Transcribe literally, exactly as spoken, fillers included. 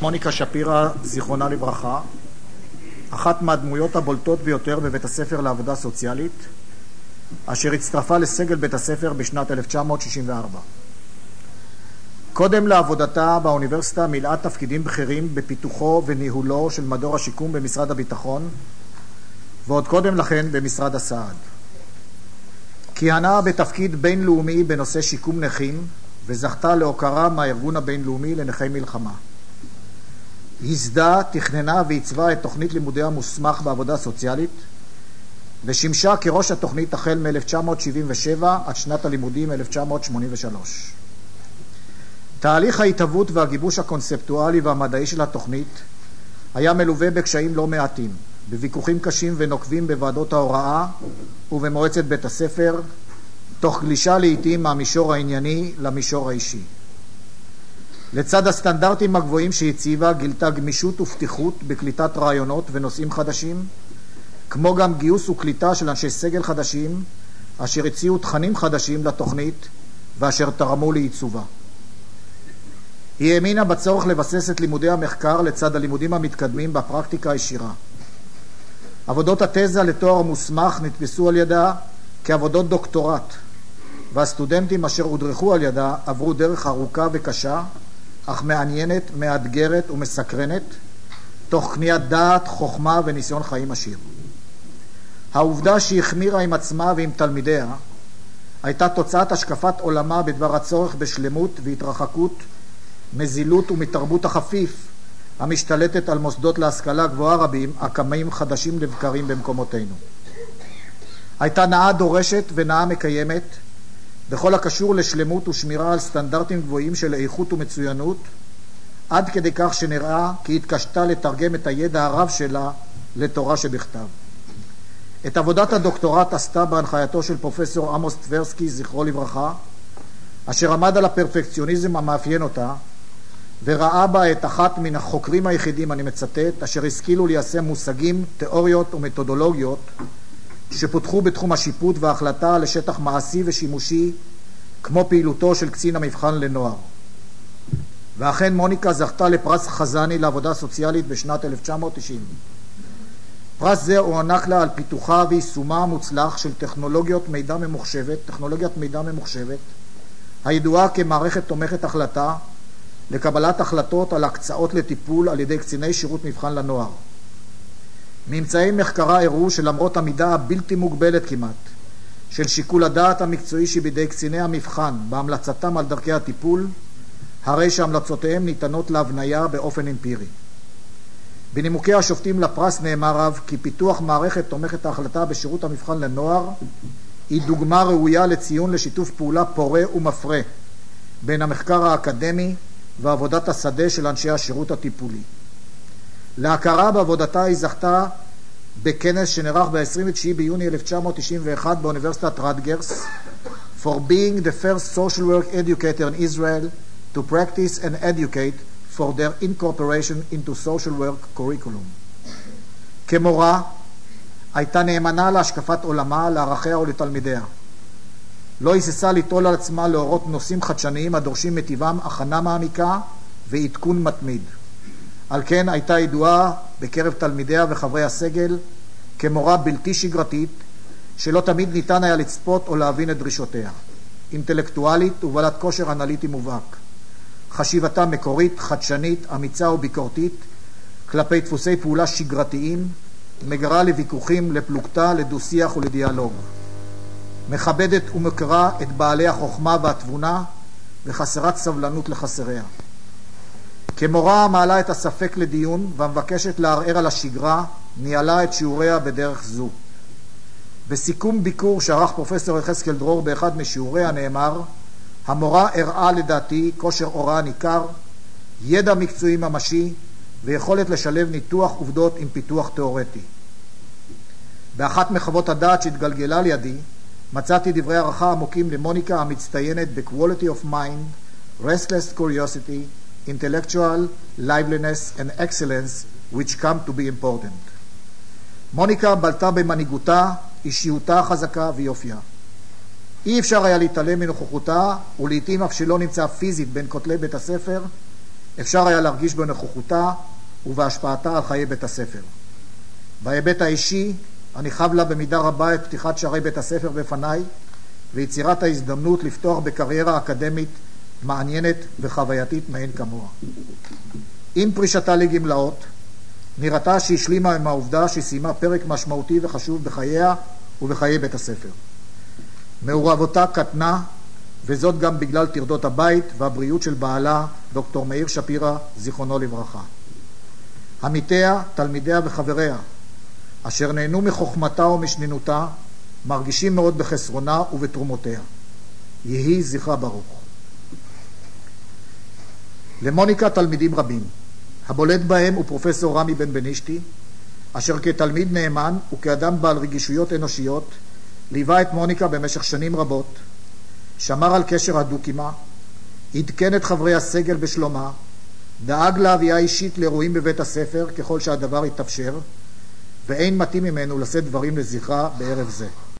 מוניקה שפירא, זיכרונה לברכה, אחת מהדמויות הבולטות ביותר בבית הספר לעבודה סוציאלית, אשר הצטרפה לסגל בית הספר בשנת אלף תשע מאות שישים וארבע. קודם לעבודתה באוניברסיטה מילאה תפקידים בכירים בפיתוחו וניהולו של מדור השיקום במשרד הביטחון, ועוד קודם לכן במשרד הסעד. כיהנה בתפקיד בינלאומי בנושא שיקום נכים, וזכתה להוקרה מהארגון הבינלאומי לנכי מלחמה. ייסדה, תכננה ועיצבה את תוכנית לימודי המוסמך בעבודה סוציאלית, ושימשה כראש התוכנית החל מ-אלף תשע מאות שבעים ושבע עד שנת הלימודים אלף תשע מאות שמונים ושלוש. תהליך ההתהוות והגיבוש הקונספטואלי והמדעי של התוכנית היה מלווה בקשיים לא מעטים, בוויכוחים קשים ונוקבים בוועדות ההוראה ובמועצת בית הספר, תוך גלישה לעתים מהמישור הענייני למישור האישי. לצד הסטנדרטים הגבוהים שהציבה, גילתה גמישות ופתיחות בקליטת רעיונות ונושאים חדשים, כמו גם גיוס וקליטה של אנשי סגל חדשים, אשר הציעו תכנים חדשים לתוכנית ואשר תרמו לעיצובה. היא האמינה בצורך לבסס את לימודי המחקר לצד הלימודים המתקדמים בפרקטיקה הישירה. עבודות התזה לתואר מוסמך נתפסו על ידה כעבודות דוקטורט, והסטודנטים אשר הודרכו על ידה עברו דרך ארוכה וקשה, אך מעניינת, מאתגרת ומסקרנת, תוך קניית דעת, חוכמה וניסיון חיים עשיר. העובדה שהחמירה עם עצמה ועם תלמידיה הייתה תוצאת השקפת עולמה בדבר הצורך בשלמות והתרחקות מזילות ומתרבות החפיף המשתלטת על מוסדות להשכלה גבוהה רבים הקמים חדשים לבקרים במקומותינו. הייתה נאה דורשת ונאה מקיימת בכל הקשור לשלמות ושמירה על סטנדרטים גבוהים של איכות ומצוינות, עד כדי כך שנראה כי התקשתה לתרגם את הידע הרב שלה לתורה שבכתב. את עבודת הדוקטורט עשתה בהנחייתו של פרופסור עמוס טברסקי, זכרו לברכה, אשר עמד על הפרפקציוניזם המאפיין אותה, וראה בה את אחת מן החוקרים היחידים, אני מצטט, אשר השכילו ליישם מושגים, תיאוריות ומתודולוגיות שפותחו בתחום השיפוט וההחלטה לשטח מעשי ושימושי, כמו פעילותו של קצין המבחן לנוער. ואכן מוניקה זכתה לפרס חזני לעבודה סוציאלית בשנת אלף תשע מאות תשעים. פרס זה הוענק לה על פיתוחה ויישומה המוצלח של טכנולוגיות מידע ממוחשבת, טכנולוגיית מידע ממוחשבת, הידועה כמערכת תומכת החלטה, לקבלת החלטות על הקצאות לטיפול על ידי קציני שירות מבחן לנוער. ממצאי מחקרה הראו שלמרות המידה הבלתי מוגבלת כמעט של שיקול הדעת המקצועי שבידי קציני המבחן בהמלצתם על דרכי הטיפול, הרי שהמלצותיהם ניתנות להבניה באופן אמפירי. בנימוקי השופטים לפרס נאמר רב כי פיתוח מערכת תומכת ההחלטה בשירות המבחן לנוער היא דוגמה ראויה לציון לשיתוף פעולה פורה ומפרה בין המחקר האקדמי ועבודת השדה של אנשי השירות הטיפולי. להכרה בעבודתה היא זכתה בכנס שנערך ב-עשרים ותשעה ביוני אלף תשע מאות תשעים ואחת באוניברסיטת רטגרס for being the first social work educator in Israel to practice and educate for their incorporation into social work curriculum. כמורה הייתה נאמנה להשקפת עולמה, לערכיה ולתלמידיה. לא היססה ליטול על עצמה להורות נושאים חדשניים הדורשים מטבעם הכנה מעמיקה ועדכון מתמיד. על כן הייתה ידועה בקרב תלמידיה וחברי הסגל כמורה בלתי שגרתית שלא תמיד ניתן היה לצפות או להבין את דרישותיה. אינטלקטואלית ובעלת כושר אנליטי מובהק. חשיבתה מקורית, חדשנית, אמיצה וביקורתית כלפי דפוסי פעולה שגרתיים, מגרה לוויכוחים, לפלוגתה, לדו-שיח ולדיאלוג. מכבדת ומכירה את בעלי החוכמה והתבונה וחסרת סבלנות לחסריה. כמורה מעלה את הספק לדיון והמבקשת לערער על השגרה, ניהלה את שיעוריה בדרך זו. בסיכום ביקור שערך פרופסור יחזקאל דרור באחד משיעוריה נאמר, המורה הראה לדעתי כושר הוראה ניכר, ידע מקצועי ממשי ויכולת לשלב ניתוח עובדות עם פיתוח תיאורטי. באחת מחוות הדעת שהתגלגלה לידי, מצאתי דברי הערכה עמוקים למוניקה המצטיינת ב-quality of mind, restless curiosity, intellectual liveliness and excellence which come to be important. מוניקה בלטה במנהיגותה, אישיותה חזקה ויופייה. אי אפשר היה להתעלם מנוכחותה, ולעיתים אף שלא נמצא פיזית בין כותלי בית הספר, אפשר היה להרגיש בנוכחותה ובהשפעתה על חיי בית הספר. בהיבט האישי, אני חב לה במידה רבה את פתיחת שערי בית הספר בפניי, ויצירת ההזדמנות לפתוח בקריירה אקדמית מעניינת וחווייתית מעין כמוה. עם פרישתה לגמלאות, נראתה שהשלימה עם העובדה שסיימה פרק משמעותי וחשוב בחייה ובחיי בית הספר. מעורבותה קטנה, וזאת גם בגלל טרדות הבית והבריאות של בעלה, דוקטור מאיר שפירא, זיכרונו לברכה. עמיתיה, תלמידיה וחבריה, אשר נהנו מחוכמתה ומשנינותה, מרגישים מאוד בחסרונה ובתרומותיה. יהי זכרה ברוך. למוניקה תלמידים רבים. הבולט בהם הוא פרופסור רמי בן בנישתי, אשר כתלמיד נאמן וכאדם בעל רגישויות אנושיות, ליווה את מוניקה במשך שנים רבות, שמר על קשר הדוק עמה, עדכן את חברי הסגל בשלומה, דאג להביאה אישית לאירועים בבית הספר ככל שהדבר התאפשר, ואין מתאים ממנו לשאת דברים לזכרה בערב זה.